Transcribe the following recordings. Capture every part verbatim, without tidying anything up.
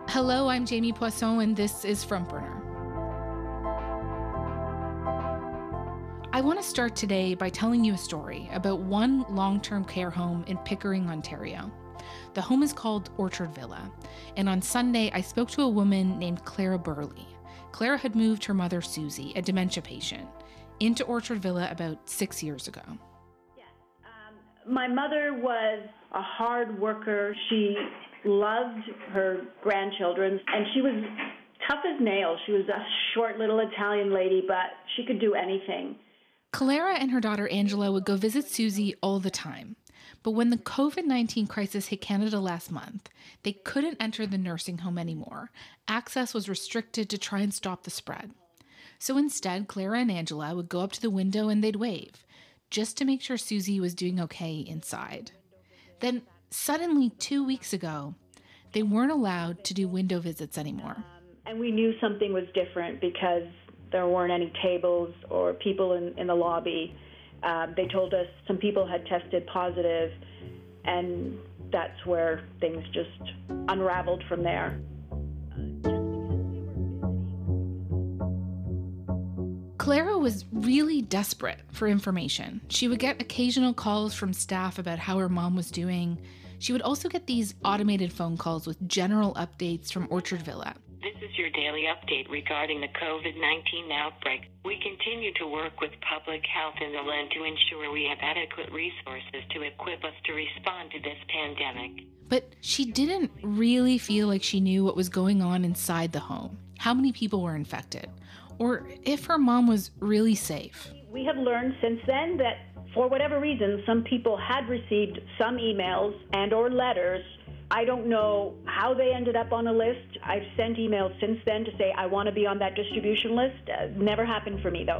Hello, I'm Jamie Poisson, and this is Front Burner. I want to start today by telling you a story about one long-term care home in Pickering, Ontario. The home is called Orchard Villa, and on Sunday, I spoke to a woman named Clara Burley. Clara had moved her mother, Susie, a dementia patient, into Orchard Villa about six years ago. Yes. Um, my mother was a hard worker. She loved her grandchildren, and she was tough as nails. She was a short little Italian lady, but she could do anything. Clara and her daughter Angela would go visit Susie all the time. But when the covid nineteen crisis hit Canada last month, they couldn't enter the nursing home anymore. Access was restricted to try and stop the spread. So instead, Clara and Angela would go up to the window and they'd wave, just to make sure Susie was doing okay inside. Then suddenly, two weeks ago, they weren't allowed to do window visits anymore. Um, and we knew something was different because there weren't any tables or people in, in the lobby. Uh, they told us some people had tested positive, and that's where things just unraveled from there. Clara was really desperate for information. She would get occasional calls from staff about how her mom was doing. She would also get these automated phone calls with general updates from Orchard Villa. This is your daily update regarding the covid nineteen outbreak. We continue to work with public health in the land to ensure we have adequate resources to equip us to respond to this pandemic. But she didn't really feel like she knew what was going on inside the home, how many people were infected, or if her mom was really safe. We have learned since then that for whatever reason, some people had received some emails and or letters. I don't know how they ended up on a list. I've sent emails since then to say I want to be on that distribution list. Uh, never happened for me, though.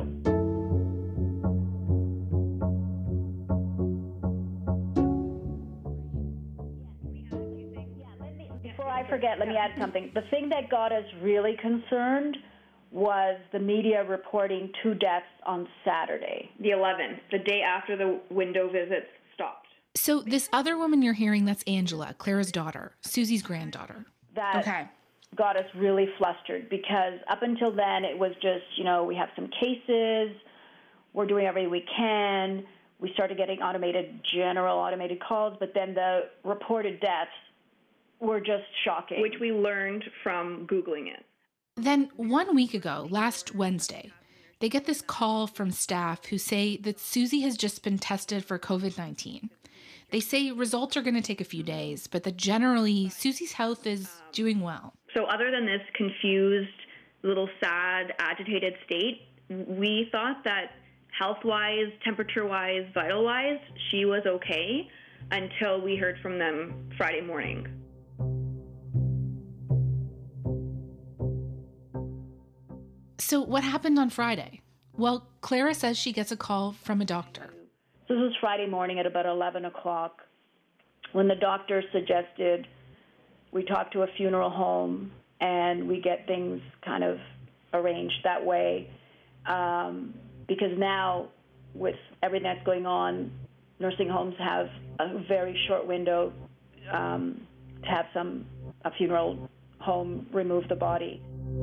Before I forget, let me add something. The thing that got us really concerned was the media reporting two deaths on Saturday, the eleventh, the day after the window visits stopped. So this other woman you're hearing, that's Angela, Clara's daughter, Susie's granddaughter. That okay. got us really flustered because up until then it was just, you know, we have some cases, we're doing everything we can. We started getting automated, general automated calls, but then the reported deaths were just shocking. Which we learned from Googling it. Then one week ago, last Wednesday, they get this call from staff who say that Susie has just been tested for covid nineteen. They say results are going to take a few days, but that generally Susie's health is doing well. So other than this confused, little sad, agitated state, we thought that health-wise, temperature-wise, vital-wise, she was okay until we heard from them Friday morning. So what happened on Friday? Well, Clara says she gets a call from a doctor. This was Friday morning at about eleven o'clock when the doctor suggested we talk to a funeral home and we get things kind of arranged that way. Um, because now, with everything that's going on, nursing homes have a very short window um, to have some a funeral home remove the body.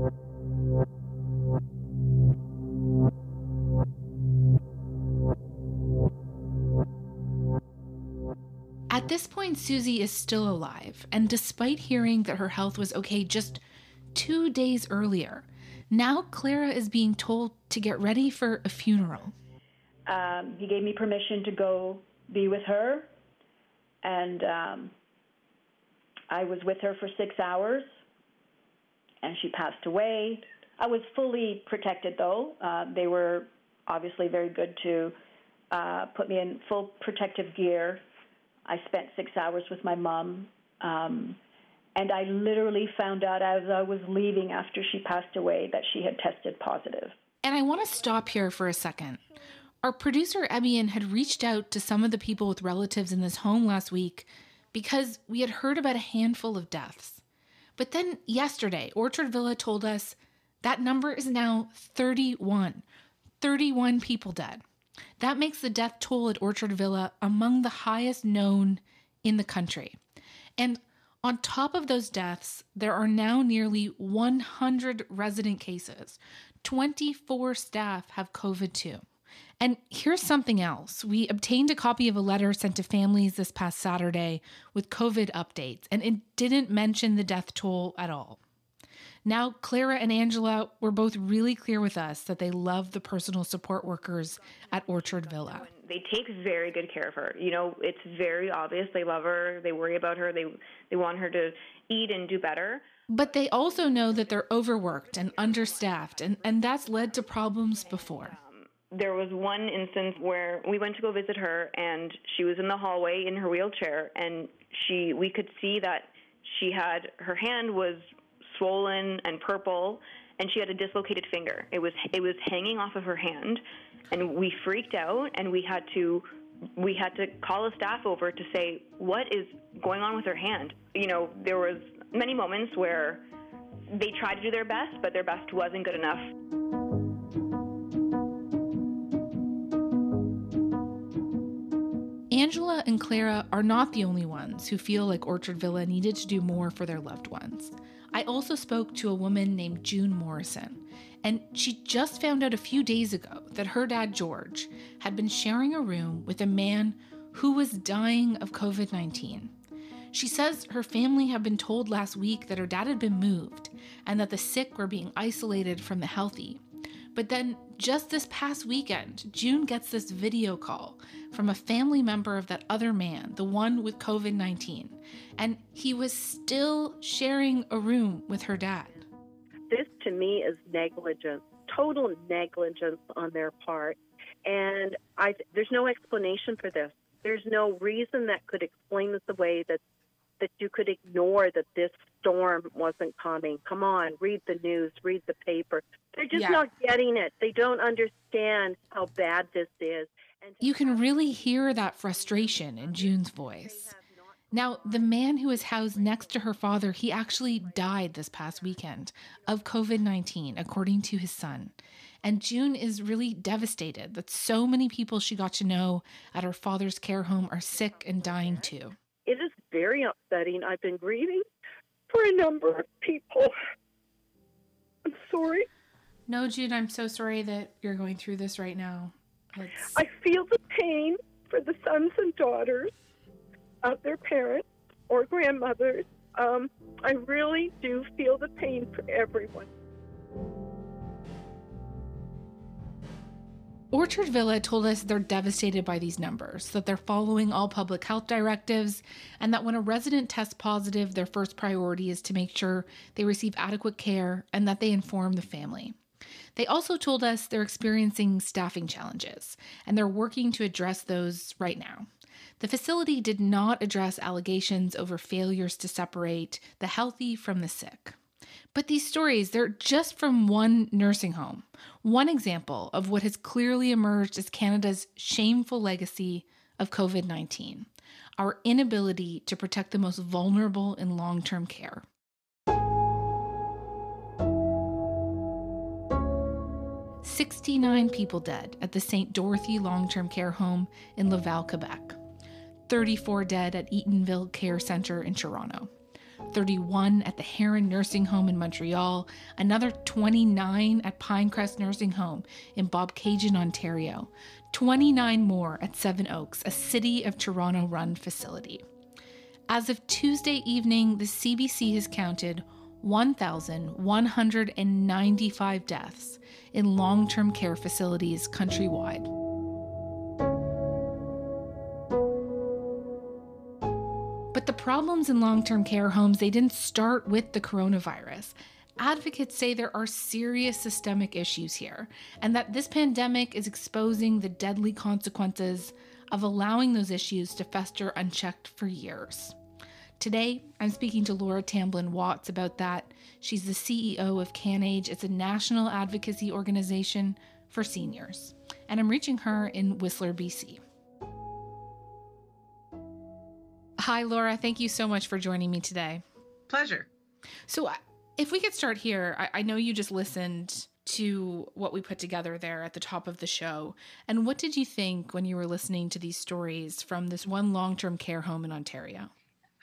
At this point, Susie is still alive, and despite hearing that her health was okay just two days earlier, now Clara is being told to get ready for a funeral. Um, he gave me permission to go be with her, and um, I was with her for six hours, and she passed away. I was fully protected, though. Uh, they were obviously very good to uh, put me in full protective gear. I spent six hours with my mom, um, and I literally found out as I was leaving after she passed away that she had tested positive. And I want to stop here for a second. Our producer, Ebian, had reached out to some of the people with relatives in this home last week because we had heard about a handful of deaths. But then yesterday, Orchard Villa told us that number is now thirty-one. thirty-one people dead. That makes the death toll at Orchard Villa among the highest known in the country. And On top of those deaths, there are now nearly one hundred resident cases. twenty-four staff have COVID too. And here's something else. We obtained a copy of a letter sent to families this past Saturday with COVID updates, and it didn't mention the death toll at all. Now, Clara and Angela were both really clear with us that they love the personal support workers at Orchard Villa. They take very good care of her. You know, it's very obvious. They love her. They worry about her. They they want her to eat and do better. But they also know that they're overworked and understaffed, and, and that's led to problems before. Um, there was one instance where we went to go visit her, and she was in the hallway in her wheelchair, and she we could see that she had, her hand was swollen and purple, and she had a dislocated finger. It was it was hanging off of her hand, and we freaked out, and we had to we had to call a staff over to say, what is going on with her hand? You know, there was many moments where they tried to do their best, but their best wasn't good enough. Angela and Clara are not the only ones who feel like Orchard Villa needed to do more for their loved ones. I also spoke to a woman named June Morrison, and she just found out a few days ago that her dad, George, had been sharing a room with a man who was dying of COVID nineteen. She says her family had been told last week that her dad had been moved and that the sick were being isolated from the healthy. But then just this past weekend, June gets this video call from a family member of that other man, the one with COVID nineteen, and he was still sharing a room with her dad. This to me is negligence, total negligence on their part. And I, there's no explanation for this. There's no reason that could explain this away, that that you could ignore that this storm wasn't coming. Come on, read the news, read the paper. They're just yeah. not getting it. They don't understand how bad this is. And you can really hear that frustration in June's voice. Now, the man who is housed next to her father, he actually died this past weekend of COVID nineteen, according to his son. And June is really devastated that so many people she got to know at her father's care home are sick and dying too. It is very upsetting. I've been grieving for a number of people. I'm sorry. No, June, I'm so sorry that you're going through this right now. It's... I feel the pain for the sons and daughters of their parents or grandmothers. Um, I really do feel the pain for everyone. Orchard Villa told us they're devastated by these numbers, that they're following all public health directives, and that when a resident tests positive, their first priority is to make sure they receive adequate care and that they inform the family. They also told us they're experiencing staffing challenges, and they're working to address those right now. The facility did not address allegations over failures to separate the healthy from the sick. But these stories, they're just from one nursing home, one example of what has clearly emerged as Canada's shameful legacy of COVID nineteen, our inability to protect the most vulnerable in long-term care. sixty-nine people dead at the Saint Dorothy Long-Term Care Home in Laval, Quebec. thirty-four dead at Eatonville Care Centre in Toronto. thirty-one at the Heron Nursing Home in Montreal, another twenty-nine at Pinecrest Nursing Home in Bobcaygeon, Ontario, twenty-nine more at Seven Oaks, a City of Toronto-run facility. As of Tuesday evening, the C B C has counted one thousand one hundred ninety-five deaths in long-term care facilities countrywide. But the problems in long-term care homes, they didn't start with the coronavirus. Advocates say there are serious systemic issues here, and that this pandemic is exposing the deadly consequences of allowing those issues to fester unchecked for years. Today, I'm speaking to Laura Tamblyn-Watts about that. She's the C E O of CanAge. It's a national advocacy organization for seniors. And I'm reaching her in Whistler, B C. Hi, Laura. Thank you so much for joining me today. Pleasure. So if we could start here, I, I know you just listened to what we put together there at the top of the show. And what did you think when you were listening to these stories from this one long-term care home in Ontario?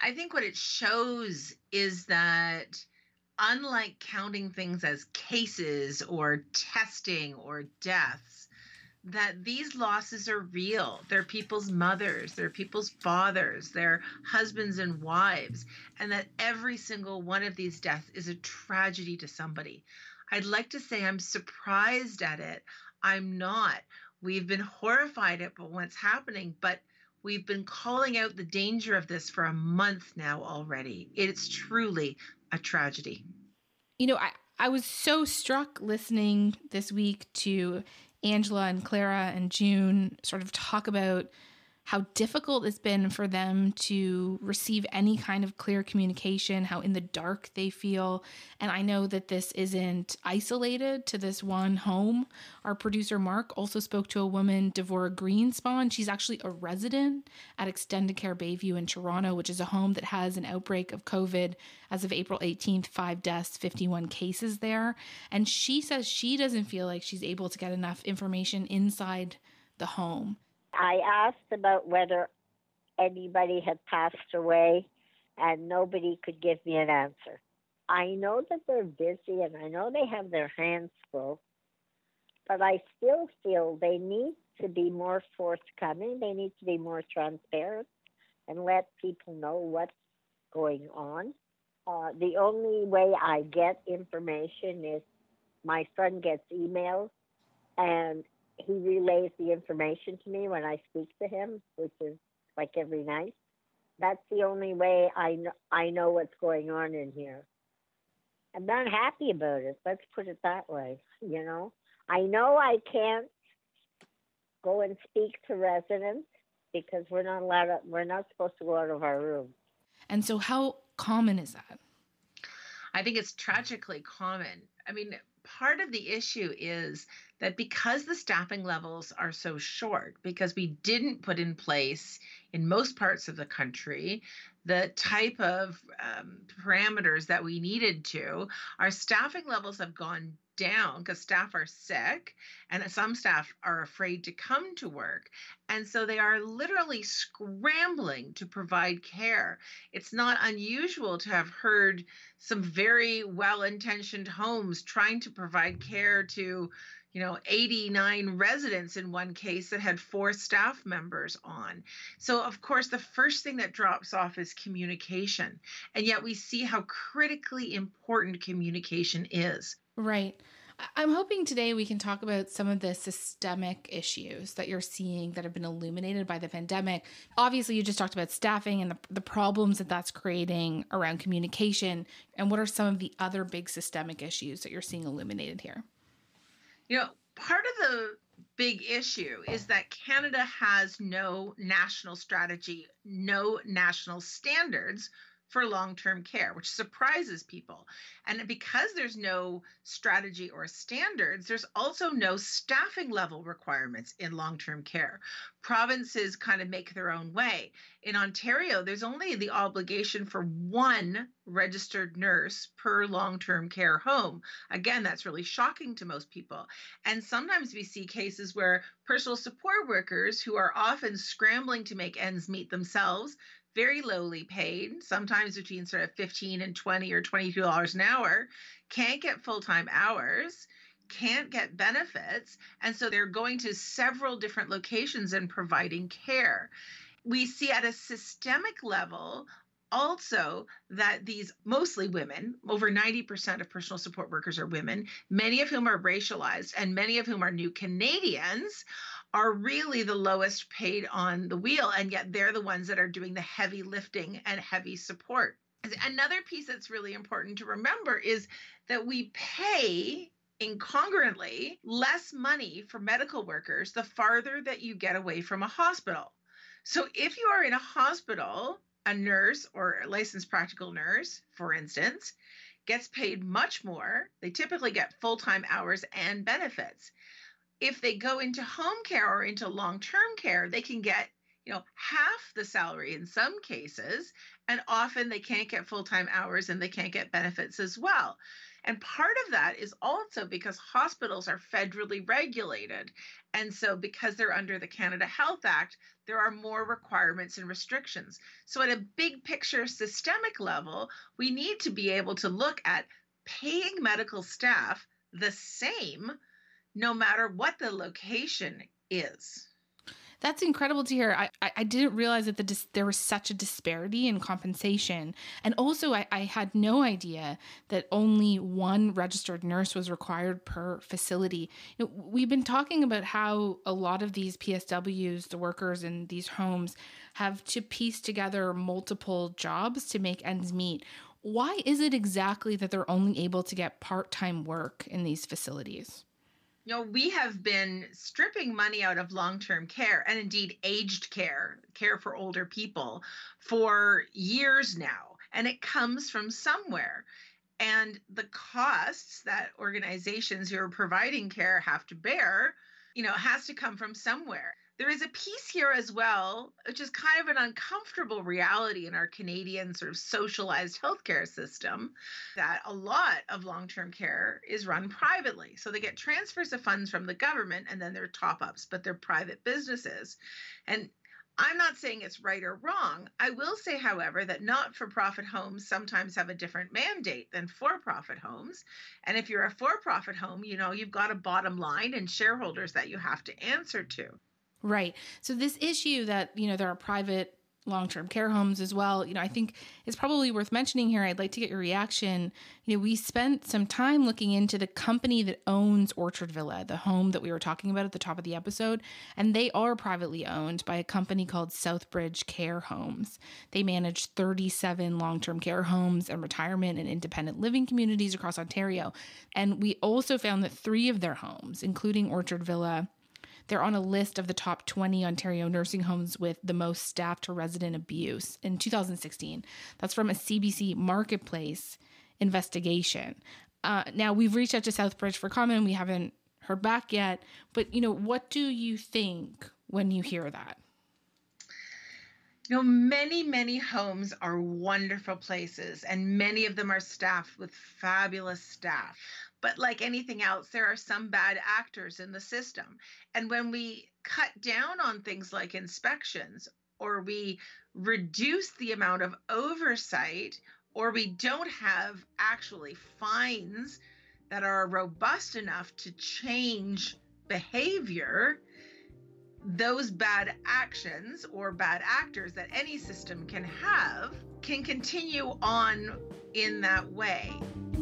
I think what it shows is that unlike counting things as cases or testing or deaths, that these losses are real. They're people's mothers, they're people's fathers, they're husbands and wives, and that every single one of these deaths is a tragedy to somebody. I'd like to say I'm surprised at it. I'm not. We've been horrified at what's happening, but we've been calling out the danger of this for a month now already. It's truly a tragedy. You know, I, I was so struck listening this week to Angela and Clara and June sort of talk about how difficult it's been for them to receive any kind of clear communication, how in the dark they feel. And I know that this isn't isolated to this one home. Our producer, Mark, also spoke to a woman, Devora Greenspan. She's actually a resident at Extended Care Bayview in Toronto, which is a home that has an outbreak of COVID as of April eighteenth, five deaths, fifty-one cases there. And she says she doesn't feel like she's able to get enough information inside the home. I asked about whether anybody had passed away, and nobody could give me an answer. I know that they're busy, and I know they have their hands full, but I still feel they need to be more forthcoming. They need to be more transparent and let people know what's going on. Uh, the only way I get information is my son gets emails, and he relays the information to me when I speak to him, which is like every night. That's the only way I know, I know what's going on in here. I'm not happy about it. Let's put it that way. You know, I know I can't go and speak to residents because we're not allowed to, we're not supposed to go out of our room. And so how common is that? I think it's tragically common. I mean, part of the issue is that because the staffing levels are so short, because we didn't put in place in most parts of the country the type of um, parameters that we needed to, our staffing levels have gone down because staff are sick and some staff are afraid to come to work. And so they are literally scrambling to provide care. It's not unusual to have heard some very well-intentioned homes trying to provide care to, you know, eighty-nine residents in one case that had four staff members on. So, of course, the first thing that drops off is communication. And yet we see how critically important communication is. Right. I'm hoping today we can talk about some of the systemic issues that you're seeing that have been illuminated by the pandemic. Obviously, you just talked about staffing and the, the problems that that's creating around communication. And what are some of the other big systemic issues that you're seeing illuminated here? You know, part of the big issue is that Canada has no national strategy, no national standards for long-term care, which surprises people. And because there's no strategy or standards, there's also no staffing level requirements in long-term care. Provinces kind of make their own way. In Ontario, there's only the obligation for one registered nurse per long-term care home. Again, that's really shocking to most people. And sometimes we see cases where personal support workers who are often scrambling to make ends meet themselves, very lowly paid, sometimes between sort of fifteen and twenty or twenty-two dollars an hour, can't get full-time hours, can't get benefits, and so they're going to several different locations and providing care. We see at a systemic level also that these mostly women, over ninety percent of personal support workers are women, many of whom are racialized and many of whom are new Canadians, are really the lowest paid on the wheel, and yet they're the ones that are doing the heavy lifting and heavy support. Another piece that's really important to remember is that we pay incongruently less money for medical workers the farther that you get away from a hospital. So if you are in a hospital, a nurse or a licensed practical nurse, for instance, gets paid much more. They typically get full-time hours and benefits. If they go into home care or into long-term care, they can get you know, half the salary in some cases, and often they can't get full-time hours and they can't get benefits as well. And part of that is also because hospitals are federally regulated. And so because they're under the Canada Health Act, there are more requirements and restrictions. So at a big picture systemic level, we need to be able to look at paying medical staff the same no matter what the location is. That's incredible to hear. I, I, I didn't realize that the dis- there was such a disparity in compensation. And also, I, I had no idea that only one registered nurse was required per facility. You know, we've been talking about how a lot of these P S Ws, the workers in these homes, have to piece together multiple jobs to make ends meet. Why is it exactly that they're only able to get part-time work in these facilities? You know, we have been stripping money out of long-term care and indeed aged care, care for older people, for years now. And it comes from somewhere. And the costs that organizations who are providing care have to bear, you know, has to come from somewhere. There is a piece here as well, which is kind of an uncomfortable reality in our Canadian sort of socialized healthcare system, that a lot of long-term care is run privately. So they get transfers of funds from the government and then they're top-ups, but they're private businesses. And I'm not saying it's right or wrong. I will say, however, that not-for-profit homes sometimes have a different mandate than for-profit homes. And if you're a for-profit home, you know, you've got a bottom line and shareholders that you have to answer to. Right. So this issue that, you know, there are private long-term care homes as well, you know, I think it's probably worth mentioning here. I'd like to get your reaction. You know, we spent some time looking into the company that owns Orchard Villa, the home that we were talking about at the top of the episode, and they are privately owned by a company called Southbridge Care Homes. They manage thirty-seven long-term care homes and retirement and independent living communities across Ontario. And we also found that three of their homes, including Orchard Villa, they're on a list of the top twenty Ontario nursing homes with the most staff to resident abuse in two thousand sixteen. That's from a C B C Marketplace investigation. Uh, now, we've reached out to Southbridge for comment. We haven't heard back yet. But, you know, what do you think when you hear that? You know, many, many homes are wonderful places, and many of them are staffed with fabulous staff. But like anything else, there are some bad actors in the system. And when we cut down on things like inspections, or we reduce the amount of oversight, or we don't have actually fines that are robust enough to change behavior, those bad actions or bad actors that any system can have can continue on in that way.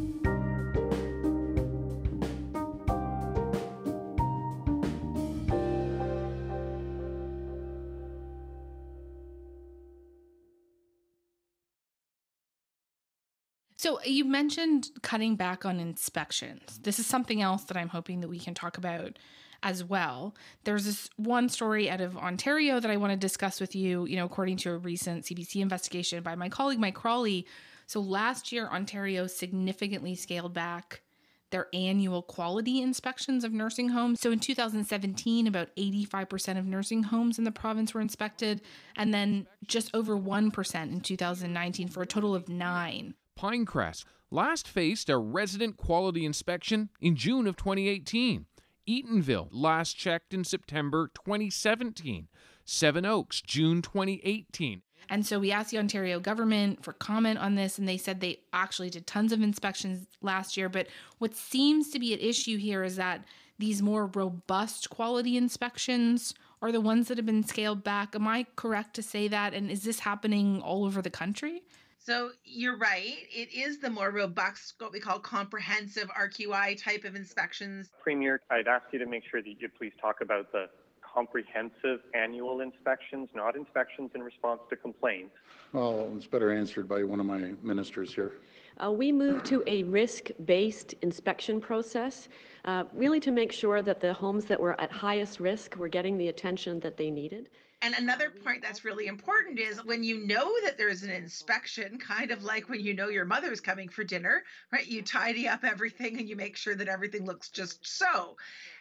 So you mentioned cutting back on inspections. This is something else that I'm hoping that we can talk about as well. There's this one story out of Ontario that I want to discuss with you, you know, according to a recent C B C investigation by my colleague, Mike Crawley. So last year, Ontario significantly scaled back their annual quality inspections of nursing homes. So in two thousand seventeen, about eighty-five percent of nursing homes in the province were inspected, and then just over one percent in two thousand nineteen for a total of nine. Pinecrest last faced a resident quality inspection in June of twenty eighteen. Eatonville last checked in September twenty seventeen. Seven Oaks, June twenty eighteen. And so we asked the Ontario government for comment on this, and they said they actually did tons of inspections last year. But what seems to be at issue here is that these more robust quality inspections are the ones that have been scaled back. Am I correct to say that? And is this happening all over the country? So you're right. It is the more robust, what we call comprehensive R Q I type of inspections. Premier, I'd ask you to make sure that you please talk about the comprehensive annual inspections, not inspections in response to complaints. Well, it's better answered by one of my ministers here. Uh, we moved to a risk-based inspection process, uh, really to make sure that the homes that were at highest risk were getting the attention that they needed. And another point that's really important is when you know that there's an inspection, kind of like when you know your mother's coming for dinner, right? You tidy up everything and you make sure that everything looks just so.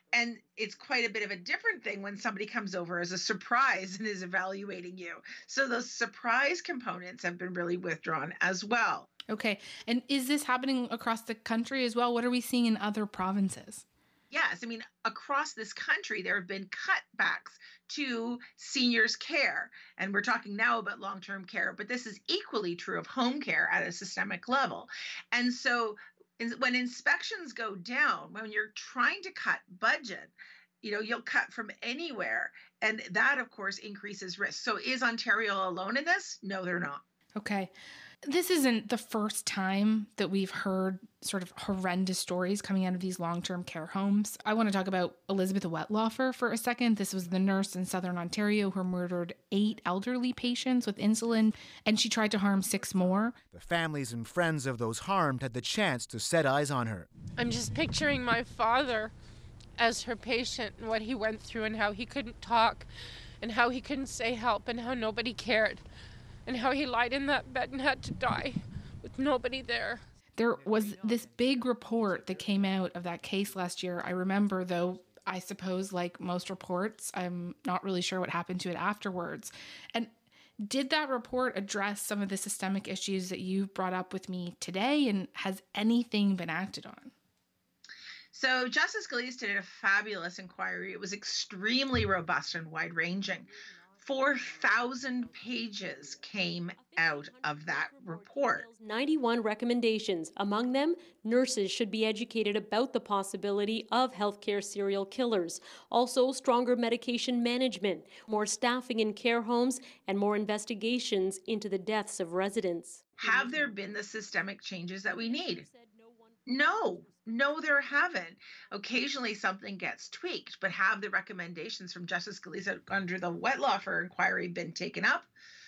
And it's quite a bit of a different thing when somebody comes over as a surprise and is evaluating you. So those surprise components have been really withdrawn as well. Okay. And is this happening across the country as well? What are we seeing in other provinces? Yes, I mean, across this country, there have been cutbacks to seniors' care. And we're talking now about long-term care, but this is equally true of home care at a systemic level. And so when inspections go down, when you're trying to cut budget, you know, you'll cut from anywhere. And that, of course, increases risk. So is Ontario alone in this? No, they're not. Okay. This isn't the first time that we've heard sort of horrendous stories coming out of these long-term care homes. I want to talk about Elizabeth Wettlaufer for a second. This was the nurse in Southern Ontario who murdered eight elderly patients with insulin, and she tried to harm six more. The families and friends of those harmed had the chance to set eyes on her. I'm just picturing my father as her patient and what he went through and how he couldn't talk and how he couldn't say help and how nobody cared. And how he lied in that bed and had to die with nobody there. There was this big report that came out of that case last year. I remember, though, I suppose, like most reports, I'm not really sure what happened to it afterwards. And did that report address some of the systemic issues that you've brought up with me today? And has anything been acted on? So Justice Gillees did a fabulous inquiry. It was extremely robust and wide-ranging. four thousand pages came out of that report. ninety-one recommendations. Among them, nurses should be educated about the possibility of healthcare serial killers. Also, stronger medication management, more staffing in care homes, and more investigations into the deaths of residents. Have there been the systemic changes that we need? No, no, there haven't. Occasionally something gets tweaked, but have the recommendations from Justice Gillees under the Wettlaufer inquiry been taken up?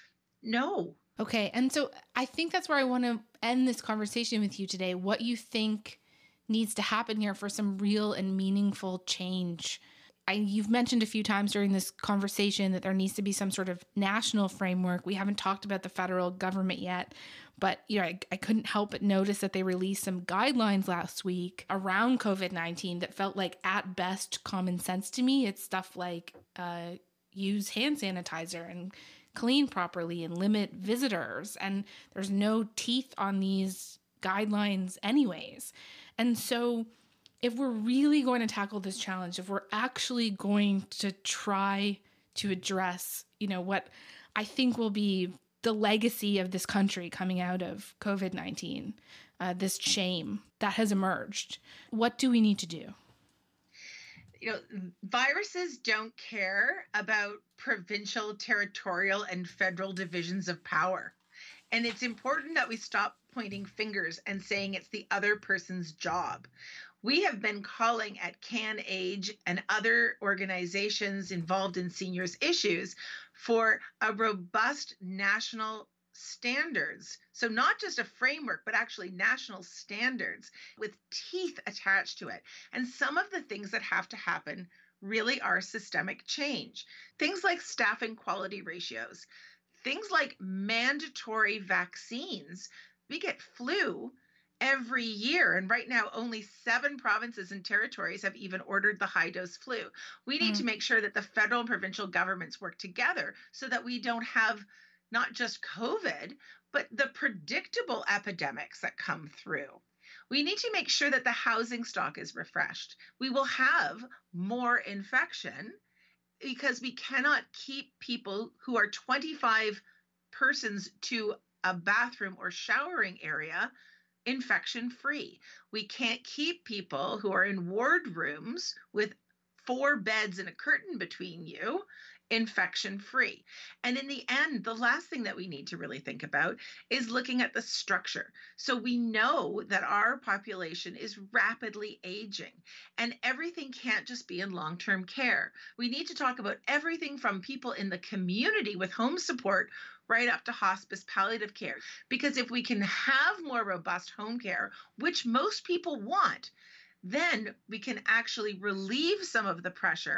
No. Okay, and so I think that's where I want to end this conversation with you today. What you think needs to happen here for some real and meaningful change. I, you've mentioned a few times during this conversation that there needs to be some sort of national framework. We haven't talked about the federal government yet, but you know, I, I couldn't help but notice that they released some guidelines last week around COVID nineteen that felt like at best common sense to me. It's stuff like uh, use hand sanitizer and clean properly and limit visitors. And there's no teeth on these guidelines anyways. And so if we're really going to tackle this challenge, if we're actually going to try to address, you know, what I think will be the legacy of this country coming out of COVID nineteen, uh, this shame that has emerged, what do we need to do? You know, viruses don't care about provincial, territorial, and federal divisions of power. And it's important that we stop pointing fingers and saying it's the other person's job. We have been calling at CanAge and other organizations involved in seniors issues for a robust national standards. So not just a framework, but actually national standards with teeth attached to it. And some of the things that have to happen really are systemic change. Things like staffing quality ratios, things like mandatory vaccines. We get flu every year. And right now, only seven provinces and territories have even ordered the high-dose flu. We need mm. to make sure that the federal and provincial governments work together so that we don't have not just COVID, but the predictable epidemics that come through. We need to make sure that the housing stock is refreshed. We will have more infection because we cannot keep people who are twenty-five persons to a bathroom or showering area infection free. We can't keep people who are in ward rooms with four beds and a curtain between you infection free. And in the end, the last thing that we need to really think about is looking at the structure. So we know that our population is rapidly aging and everything can't just be in long-term care. We need to talk about everything from people in the community with home support right up to hospice palliative care. Because if we can have more robust home care, which most people want, then we can actually relieve some of the pressure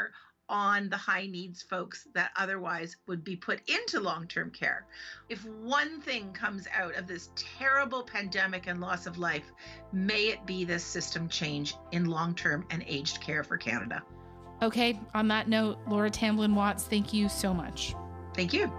on the high needs folks that otherwise would be put into long-term care. If one thing comes out of this terrible pandemic and loss of life, may it be this system change in long-term and aged care for Canada. Okay, on that note, Laura Tamblyn Watts, thank you so much. Thank you.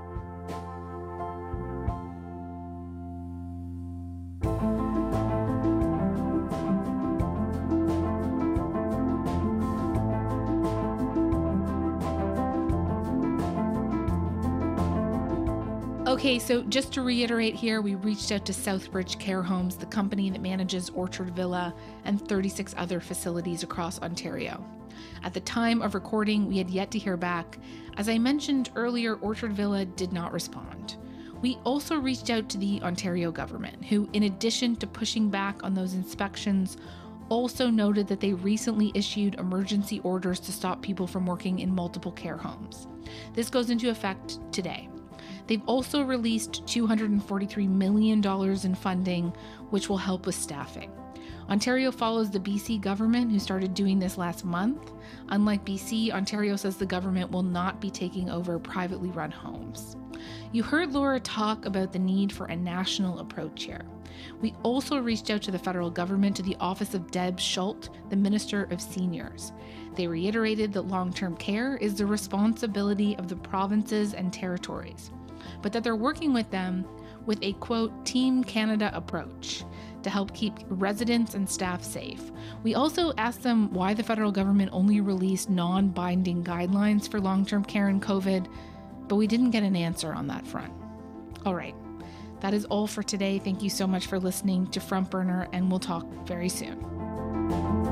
Okay, so just to reiterate here, we reached out to Southbridge Care Homes, the company that manages Orchard Villa and thirty-six other facilities across Ontario. At the time of recording, we had yet to hear back. As I mentioned earlier, Orchard Villa did not respond. We also reached out to the Ontario government, who, in addition to pushing back on those inspections, also noted that they recently issued emergency orders to stop people from working in multiple care homes. This goes into effect today. They've also released two hundred forty-three million dollars in funding, which will help with staffing. Ontario follows the B C government, who started doing this last month. Unlike B C, Ontario says the government will not be taking over privately run homes. You heard Laura talk about the need for a national approach here. We also reached out to the federal government, to the office of Deb Schultz, the Minister of Seniors. They reiterated that long-term care is the responsibility of the provinces and territories, but that they're working with them with a, quote, Team Canada approach to help keep residents and staff safe. We also asked them why the federal government only released non-binding guidelines for long-term care in COVID, but we didn't get an answer on that front. All right, that is all for today. Thank you so much for listening to Front Burner, and we'll talk very soon.